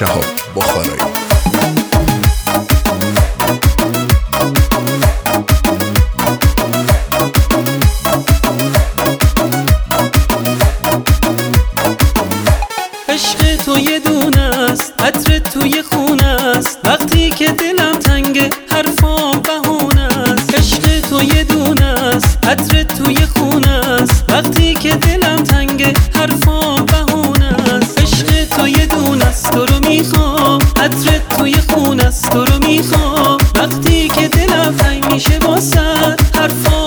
شهاب بخارایی. عشق تو یه دونه است، عطر توی خونه است، وقتی که دلم تنگه حرفام بهونه است. عشق تو یه دونه است، عطر توی خونه است، وقتی که دلم تنگه حرفام بهونه است. عشق تو یه دونه است، تو رو میخوام، عطر توی خونه است، تو رو میخوام، وقتی که دلم تنگ میشه واسه حرفام